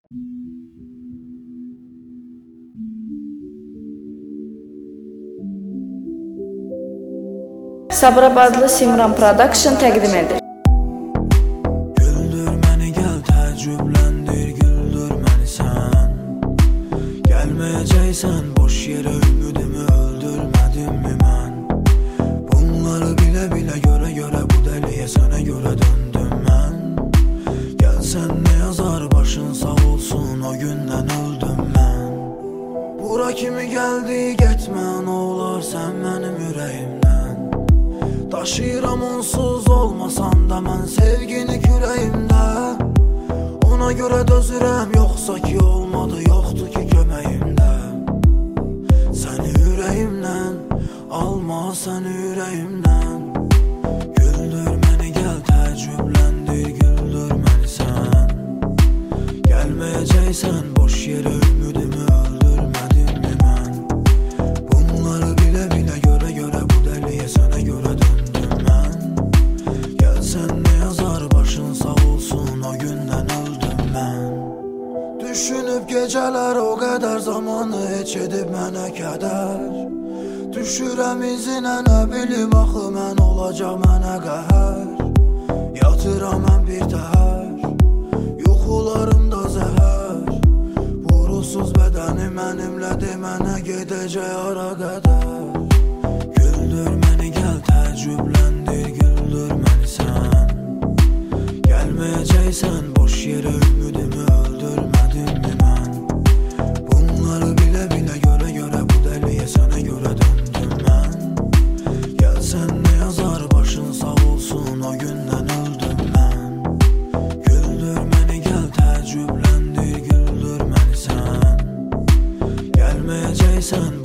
Sabirabadlı Simran Production təqdim edir. Güldür məni gəl təəccübləndir, güldür məni sən. Gəlməyəcəksən boş yerə ümidimi öldürmədimmi mən? Bunları bilə-bilə görə bu dəliyə sənə görə döndüm mən. Gəlsən nə yazar başın sağ olsun, o gündən öldüm mən. Bura kimi gəldi getmə, nə olar sən mənim ürəyimdən. Daşıyıram onsuz olmasam da mən sevgini kürəyimdə. Ona görə dözürəm, yoxsa ki olmadı, yoxdur ki köməyimdə. Səni ürəyimdən, alma səni ürəyimdən. Güldür məni gəl təəccübləndir, güldür məni sən. Gəlməyəcəksən boş yerə ümidimi öldürmədimmi mən? Bunları bilə-bilə görə bu dəliyə sənə görə döndüm mən. Gəlsən nə yazar başın sağ olsun, o gündən öldüm mən. Düşünüb gecələr o qədər zamanı heç edib mənə kədər. Düşürəm izinə nə bilim axı mən olacaq mənə qəhər. Yatıram mən bir təhər, yuxularımda zəhər. Vurulsuz bədəni mənimlə demənə gedəcək ara qədər. Güldür məni gəl təəccübləndir, güldür məni sən. Gəlməyəcəksən boş yerə ümidimi öldürmədimmi mən? Bunları bilə-bilə görə bu dəliyə sənə görə döndüm mən. Gəlsən nə yazar başın sağ olsun, o gündən öldüm mən. Güldür məni gəl təəccübləndir, güldür məni sən. Gəlməyəcəksən